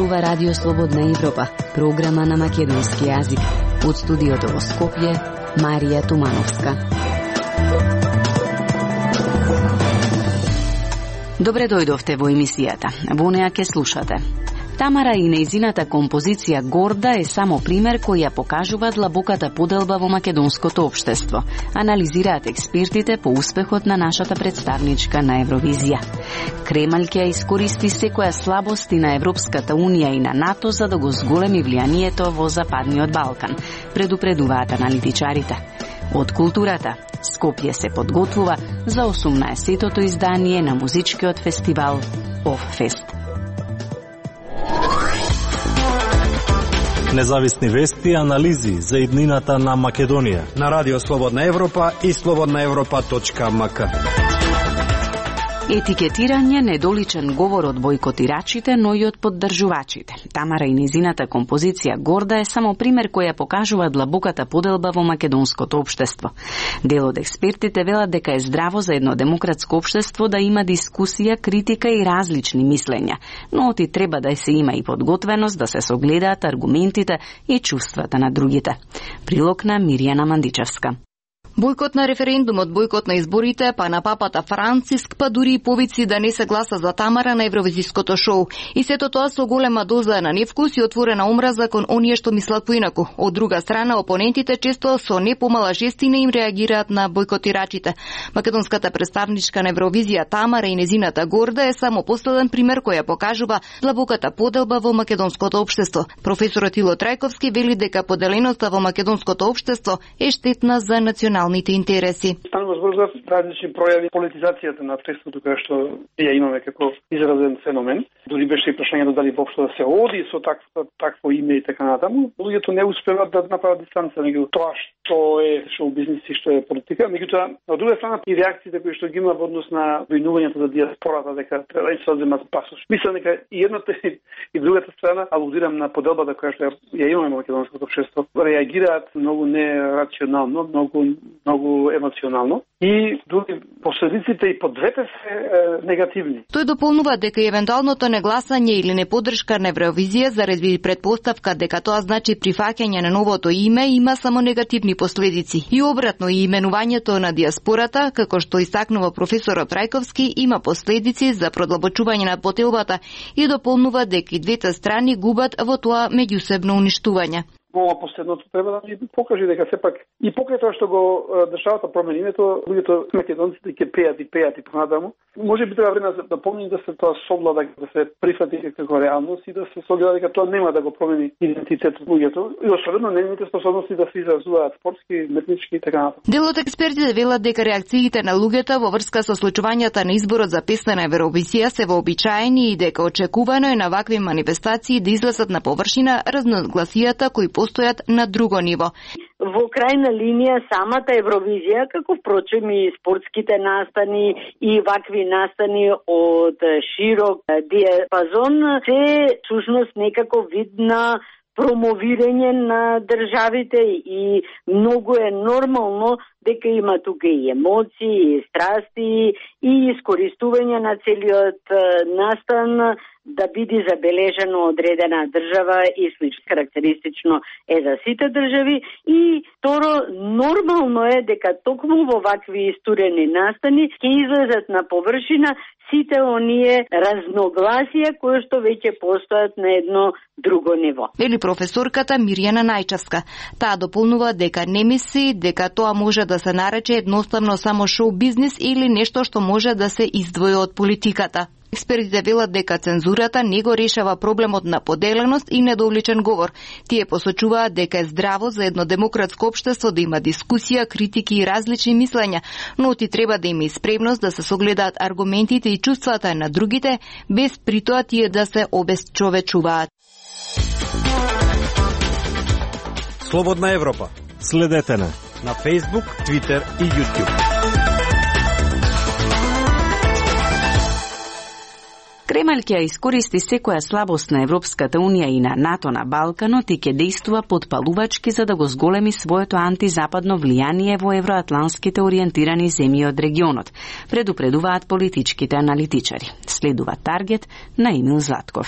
зборува Радио Слободна Европа, програма на македонски јазик. Од студиото во Скопје, Марија Тумановска. Добре дојдовте во емисијата. Во неа ке слушате. Тамара и нејзината композиција Горда е само пример кој ја покажува длабоката поделба во македонското општество. Анализираат експертите по успехот на нашата представничка на Евровизија. Кремљ ќе искористи секоја слабости на Европската Унија и на НАТО за да го зголеми влијанието во Западниот Балкан, предупредуваат аналитичарите. Од културата, Скопје се подготвува за 18-тото издание на музичкиот фестивал Оффест. Независни вести и анализи за иднината на Македонија на Радио Слободна Европа и slobodnaevropa.mk. Етикетирање недоличен говор од бојкотирачите, но и од поддржувачите. Тамара и нејзината композиција Горда е само пример кој ја покажува длабоката поделба во македонското општество. Дел од експертите велат дека е здраво за едно демократско општество да има дискусија, критика и различни мислења, но оти треба да се има и подготвеност да се согледаат аргументите и чувствата на другите. Прилог на Мирјана Мандичевска. Бојкот на референдумот, бојкот на изборите, па на папата Франциск, па дури и повици да не се гласа за Тамара на евровизиското шоу. И сето тоа со голема доза на невкус и отворена омраза кон оние што мислат поинаку. Од друга страна, опонентите често со не помала жестина им реагираат на бојкотирачите. Македонската представничка на Евровизија Тамара и нејзината Горда е само последен пример кој ја покажува длабоката поделба во македонското општество. Професорот Ило Трајковски вели дека поделеноста во македонското општество е штетна за националните интереси. Станува збор за различни пројави политизацијата на општеството која што ја имаме како изразен феномен. Дури беше и прашањето дали воопшто да се оди со такво име и така натаму. Луѓето не успеваат да направат дистанца меѓу тоа што е шоу бизнис и што е политика. Меѓутоа, од друга страна и реакциите кои што ги има во однос на обвинувањето за диаспората дека треба да се одземат пасош. Мислам дека и едната и другата страна, алудирам на поделбата која што ја имаме во македонското општество, реагираат многу нерационално, многу емоционално и дури последиците и по двете се негативни. Тој дополнува дека евентуалното негласање или неподдршка на Евровизија заради предпоставка дека тоа значи прифаќање на новото име има само негативни последици. И обратно, и именувањето на диаспората, како што истакнува професорот Трајковски, има последици за продлабочување на поделбата и дополнува дека и двете страни губат во тоа меѓусебно уништување. Ова последното треба да ни покаже дека сепак и покрај тоа што го државата промени името, луѓето македонците ќе пеат и понатаму. Може би треба време да помни да се тоа согледа, да се прифати како реалност и да се согледа дека тоа нема да го промени идентитетот луѓето и особено нивните способности да се изразуваат спортски, метнички и така натаму. Дел од експертите велат дека реакциите на луѓето во врска со случувањата на изборот за песна на Евровизија се вообичаени и дека очекувано е на вакви манифестации да излезат на површина разногласијата кои постојат на друго ниво. Во крајна линија самата Евровизија, како впрочем и спортските настани и вакви настани од широк диапазон, се всушност некако вид на промовирање на државите и многу е нормално дека има тука и емоции, и страсти, и искористување на целиот настан да биде забележано одредена држава и слично. Карактеристично е за сите држави и второ, нормално е дека токму во вакви истурени настани ќе излезат на површина сите оние разногласија кои што веќе постојат на едно друго ниво. Вели професорката Мирјана Најчевска. Таа дополнува дека не мисли дека тоа може да се нарече едноставно само шоу бизнис или нешто што може да се издвои од политиката. Експертите велат дека цензурата не го решава проблемот на поделеност и недоличен говор. Тие посочуваат дека е здраво за едно демократско општество да има дискусија, критики и различни мислења, но ти треба да има и спремност да се согледаат аргументите и чувствата на другите, без при тоа тие да се обесчовечуваат. Слободна Европа. Следете на Facebook, Twitter и YouTube. Кремљ ќе искористи секоја слабост на Европската Унија и на НАТО на Балканот и ќе действува подпалувачки за да го зголеми своето антизападно влијание во евроатланските ориентирани земји од регионот, предупредуваат политичките аналитичари. Следува Таргет на Емил Златков.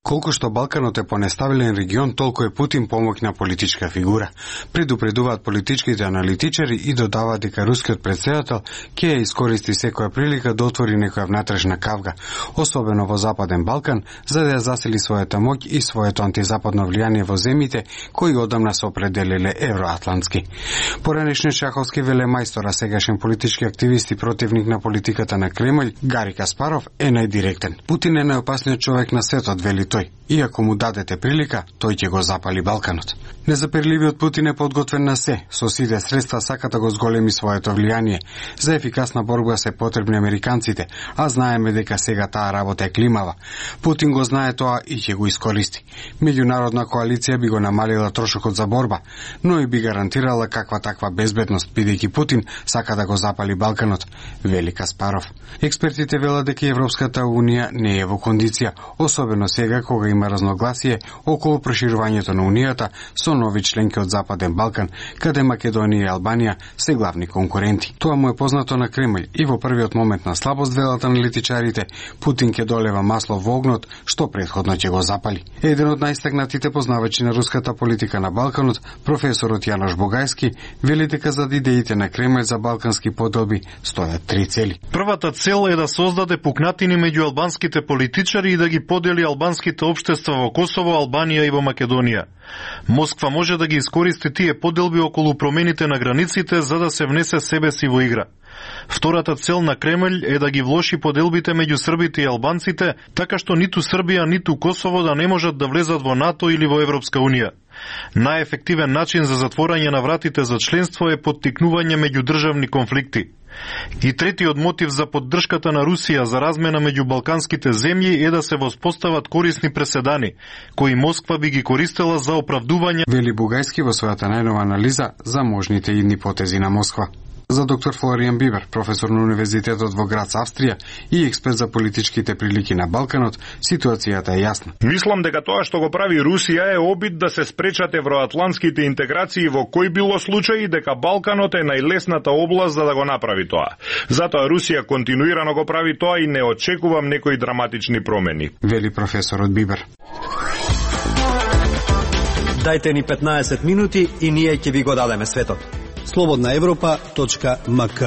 Колку што Балканот е понестабилен регион, толку е Путин помоќна политичка фигура. Предупредуваат политичките аналитичари и додаваат дека рускиот претседател ќе ја искористи секоја прилика да отвори некоја внатрешна кавга, особено во Западен Балкан, за да ја засили својата моќ и своето антизападно влијание во земјите кои одамна се определиле евроатлантски. Поранешниот шаховски велемајстор, а сегашен политички активист и противник на политиката на Кремљ, Гари Каспаров, е најдиректен. Путин е најопасниот човек на светот, вели тој. И ако му дадете прилика, тој ќе го запали Балканот. Незаперливиот Путин е подготвен на се, со сите средства сака да го зголеми своето влијание. За ефикасна борба се потребни американците, а знаеме дека сега таа работа е климава. Путин го знае тоа и ќе го искористи. Меѓународна коалиција би го намалила трошокот за борба, но и би гарантирала каква таква безбедност, бидејќи Путин сака да го запали Балканот, вели Каспаров. Експертите велат дека Европската унија не е во кондиција, особено сега кога има разногласие околу проширувањето на унијата со нови членки од Западен Балкан, каде Македонија и Албанија се главни конкуренти. Тоа му е познато на Кремљ и во првиот момент на слабост, велат аналитичарите, Путин ќе долева масло во огнот, што претходно ќе го запали. Еден од најстакнатите познавачи на руската политика на Балканот, професорот Јанош Богајски, вели дека зад идеите на Кремљ за балкански поделби стојат три цели. Првата цел е да создаде пукнатини меѓу албанските политичари и да ги подели албанските општества во Косово, Албанија и во Македонија. Москва може да ги искористи тие поделби околу промените на границите за да се внесе себе си во игра. Втората цел на Кремљ е да ги влоши поделбите меѓу србите и албанците, така што ниту Србија, ниту Косово да не можат да влезат во НАТО или во Европска унија. Најефективен начин за затворање на вратите за членство е поттикнување меѓудржавни конфликти. И третиот мотив за поддршката на Русија за размена меѓу балканските земји е да се воспостават корисни преседани, кои Москва би ги користела за оправдување, вели Бугајски во својата најнова анализа за можните идни потези на Москва. За доктор Флоријан Бибер, професор на Универзитетот во Грац, Австрија и експерт за политичките прилики на Балканот, ситуацијата е јасна. Мислам дека тоа што го прави Русија е обид да се спречат евроатлантските интеграции во кој било случај, дека Балканот е најлесната област за да го направи тоа. Затоа Русија континуирано го прави тоа и не очекувам некои драматични промени, вели професорот Бибер. Дајте ни 15 минути и ние ќе ви го дадеме светот. slobodnaevropa.mk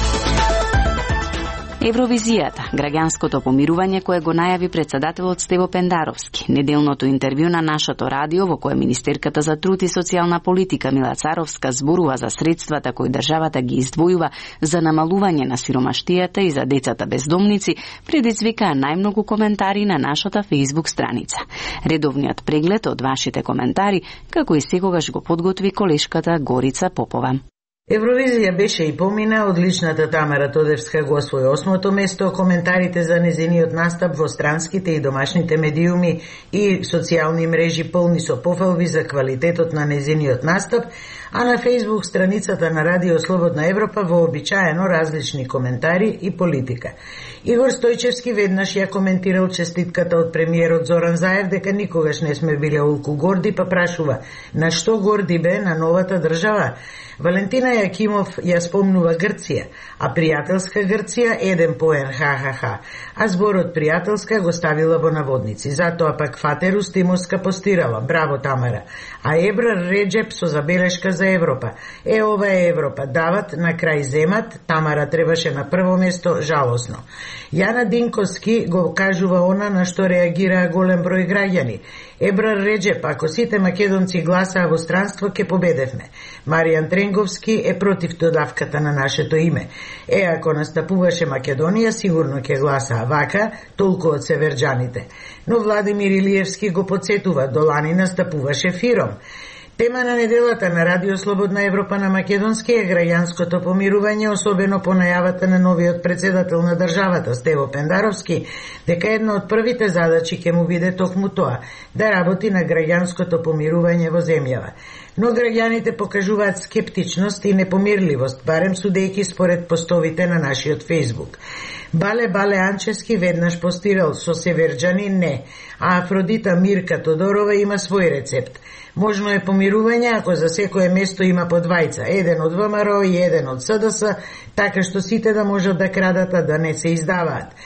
Евровизијата, граѓанското помирување кое го најави претседателот Стево Пендаровски, неделното интервју на нашото радио во кое министерката за труд и социјална политика Мила Царовска зборува за средствата кои државата ги издвојува за намалување на сиромаштијата и за децата бездомници, предизвикаа најмногу коментари на нашата Facebook страница. Редовниот преглед од вашите коментари, како и секогаш го подготви колешката Горица Попова. Евровизија беше и помина, одличната Тамара Тодевска го освои 8-то место, коментарите за незиниот настап во странските и домашните медиуми и социјални мрежи полни со пофалби за квалитетот на незиниот настап, а на Facebook страницата на Радио Слободна Европа вообичаено различни коментари и политика. Игор Стојчевски веднаш ја коментирал честитката од премиерот Зоран Заев дека никогаш не сме биле олку горди, па прашува на што горди бе на новата држава. Валентина Јакимов ја спомнува Грција, а пријателска Грција еден поен ха-ха-ха, а зборот пријателска го ставила во наводници. Затоа пак Фатерус Тимовска постирала, браво Тамара, а Ебрар Реджеп со забелешка за Европа. Ова е Европа, дават, на крај земат, Тамара требаше на прво место, жалосно. Јана Динковски го кажува она на што реагираа голем број граѓани. Ебрар Реджеп, ако сите македонци гласаа во странство, ќе победевме. Маријан Тренговски е против додавката на нашето име. Ако настапуваше Македонија, сигурно ќе гласаа вака, толку од северџаните. Но Владимир Илиевски го подсетува, долани настапуваше Фиром. Тема на неделата на Радио Слободна Европа на македонски е граѓанското помирување, особено по најавата на новиот претседател на државата Стево Пендаровски, дека една од првите задачи ќе му биде токму тоа, да работи на граѓанското помирување во земјава. Но граѓаните покажуваат скептичност и непомирливост, барем судејќи според постовите на нашиот Facebook. Бале Анчески веднаш постирал со северџани не, а Афродита Мирка Тодорова има свој рецепт. Можно е помирување ако за секое место има по двајца, еден од ВМРО и еден од СДС, така што сите да можат да крадат, а да не се издаваат.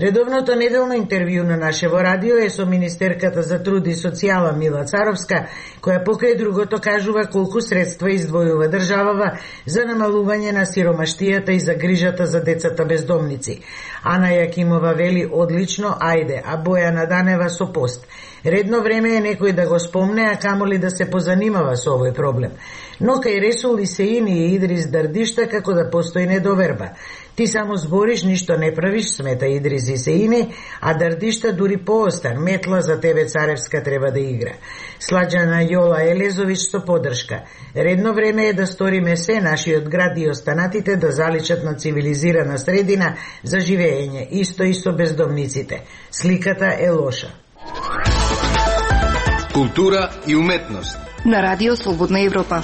Редовното неделно интервју на нашево радио е со министерката за труд и социјала Мила Царовска, која покрај другото кажува колку средства издвојува државава за намалување на сиромаштијата и за грижата за децата бездомници. Ана Јакимова вели одлично, ајде, а Бојана Данева со пост. Редно време е некој да го спомне, а камоли да се позанимава со овој проблем. Но кај Ресул Исеини и Идрис Дардишта како да постои недоверба. Ти само збориш, ништо не правиш, смета Идрис Исеини, а Дардишта дури поостар, метла за тебе Царевска треба да игра. Сладжана Јола Елезович со поддршка. Редно време е да сториме се нашиот град и останатите да заличат на цивилизирана средина за живење, исто и со бездомниците. Сликата е лоша. Култура и уметност на Радио Слободна Европа.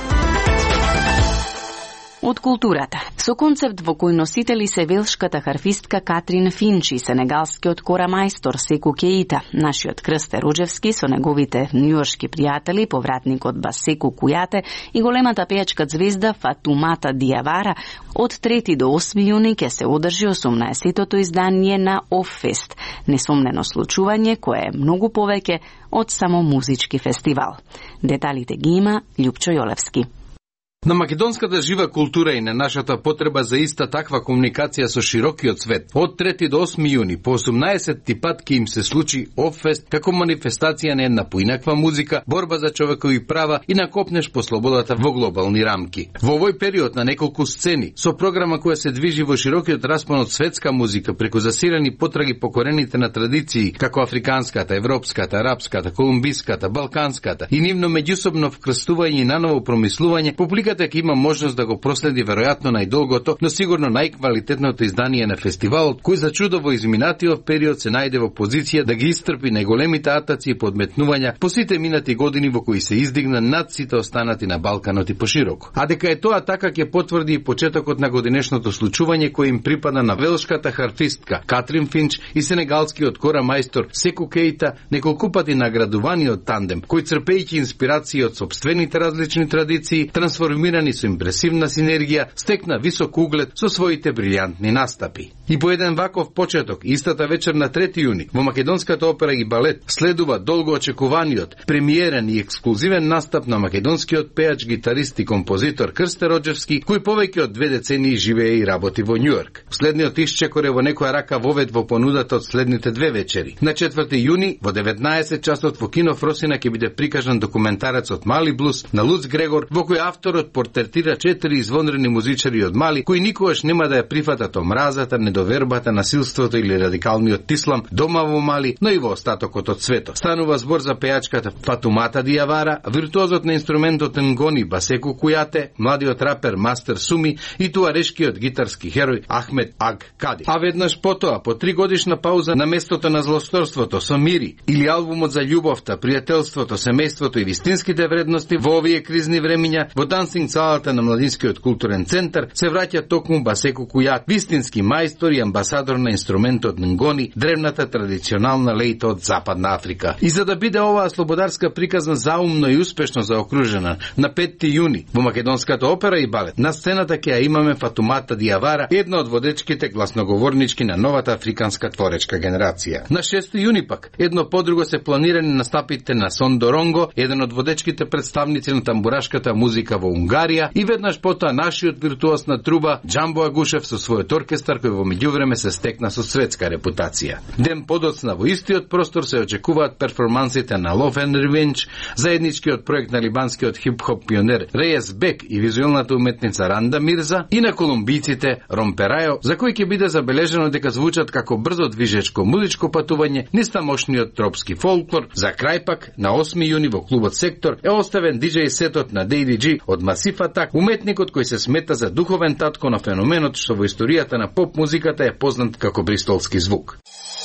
Од културата. Со концепт во кој носители се велшката харфистка Катрин Финч и сенегалскиот корамајстор Секу Кеита, нашиот Крсте Роджевски со неговите њујоршки пријатели, повратникот Басеку Кујате и големата пејачка звезда Фатумата Диавара, од 3 до 8 јуни ќе се одржи 18-тото издание на Оффест, несомнено случување кое е многу повеќе од само музички фестивал. Деталите ги има Љупчо Јолевски. На македонската жива култура и на нашата потреба за иста таква комуникација со широкиот свет, од 3 до 8 јуни по 18-ти пат ќе им се случи Оффест како манифестација на една поинаква музика, борба за човекови права и накопнеш по слободата во глобални рамки. Во овој период на неколку сцени, со програма која се движи во широкиот распон од светска музика преку засирани потраги по корените на традиции како африканската, европската, арапската, колумбиската, балканската и нивно меѓусобно вкрстување и наново промислување, публиката ќе има можност да го проследи веројатно најдолгото, но сигурно најквалитетното издание на фестивалот, кој за чудо во изминатиот период се најде во позиција да ги истрпи најголемите атаци и подметнувања по сите минати години во кои се издигна над сите останати на Балканот и пошироко. А дека е тоа така ќе потврди и почетокот на годинешното случување кој им припада на велшката харфистка Катрин Финч и сенегалскиот корамајстор Секу Кеита, неколкупати наградуваниот тандем, кој црпејќи инспирации од сопствените различни традиции, трансформирани со импресивна синергија, стекна висок углед со своите брилјантни настапи. И по еден ваков почеток, истата вечер на 3 јуни, во Македонската опера и балет следува долго очекуваниот, премиерен и ексклузивен настап на македонскиот пејач, гитарист и композитор Крсте Роджевски, кој повеќе од 2 децении живее и работи во Њујорк. Следниот исчекор е во некоја рака вовед во понудата од следните 2 вечери. На 4 јуни, во 19 часот во Кино Фросина ќе биде прикажан документарецот Мали блуз на Луц Грегор, во кој авторот портретира 4 извонредни музичари од Мали, кои никогаш нема да ја прифатат омразата, недовербата, насилството или радикалниот ислам дома во Мали, но и во остатокот од светот. Станува збор за пејачката Фатумата Диавара, виртуозот на инструментот нгони Басеку Кујате, младиот рапер Мастер Суми и туарешкиот гитарски херој Ахмед Аг Кади. А веднаш потоа, по 3 годишна пауза на местото на злосторството со Мири или албумот за љубовта, пријателството, семејството и вистинските вредности во овие кризни времиња, во Дансинг салата на Младинскиот културен центар се враќа токму Басеку Кујат, вистински мајстор и амбасадор на инструментот нгони, древната традиционална лејта од Западна Африка. И за да биде оваа слободарска приказна заумно и успешно заокружена, на 5 јуни во Македонската опера и балет на сцената ќе ја имаме Фатумата Диавара, една од водечките гласноговорнички на новата африканска творечка генерација. На 6 јуни пак, едно подруго се планирани настапите на Сондоронго, еден од водечките представници на тамбурашката музика во Унгарија, и веднаш потоа нашиот виртуоз на труба Џамбо Агушев со својот оркестар кој во меѓувреме се стекна со светска репутација. Ден подоцна во истиот простор се очекуваат перформансите на Love and Revenge, заедничкиот проект на либанскиот хип-хоп пионер Рејес Бек и визуелната уметница Ранда Мирза и на колумбиците Ромперајо, за кој ќе биде забележено дека звучат како брзо движечко музичко патување низ тамошниот тропски фолклор. За крај пак, на 8 јуни во клубот Сектор е оставен диџеј сетот на Дейли Джи од Масиф Атак, уметникот кој се смета за духовен татко на феноменот што во историјата на поп музиката е познат како бристолски звук.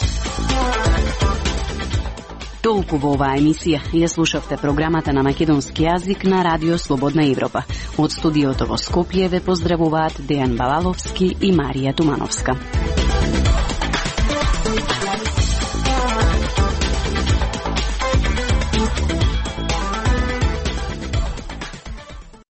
Толку во оваа емисија ја слушавте програмата на македонски јазик на Радио Слободна Европа. Од студиото во Скопје ве поздравуваат Дејан Балаловски и Марија Тумановска.